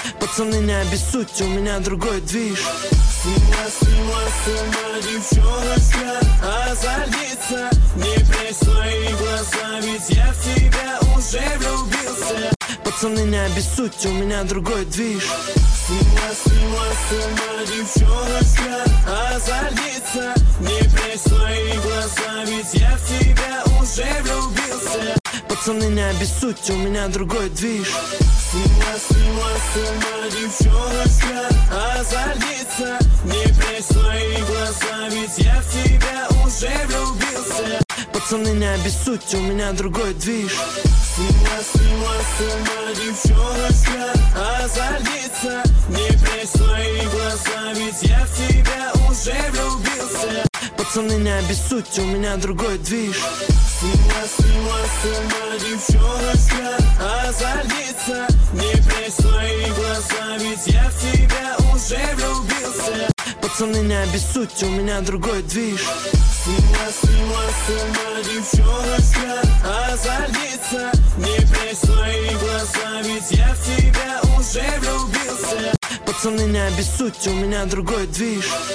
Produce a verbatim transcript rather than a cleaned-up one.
Пацаны, не обессудьте, у меня другой движ. Сила, сила, сила, девчоночка, озарится. Не прячь свои глаза, ведь я в тебя уже влюбился. Пацаны, не обессудьте, у меня другой движ. Сила, сила, сила, девчоночка, озарится. Не прячь свои глаза, ведь я в тебя уже влюбился. Пацаны, не обессудьте, у меня другой движ. Сила, сила, сила, девчоночка, озарится. Не прячь свои глаза, ведь я в тебя уже влюбился. Пацаны, не обессудьте, у меня другой движ. Сила, сила, сила, девчоночка, озарится. Не прячь свои глаза, ведь я в тебя уже влюбился. Пацаны, не обессудьте, у меня другой движ. Сила, сила, сила, девчоночка, озарится. Не прячь свои глаза, ведь я в тебя уже влюбился. Пацаны, не обессудьте, у меня другой движ. Сила, сила, сила, девчоночка, озарится. Не прячь свои глаза, ведь я в тебя уже влюбился. Пацаны, не обессудьте, у меня другой движ.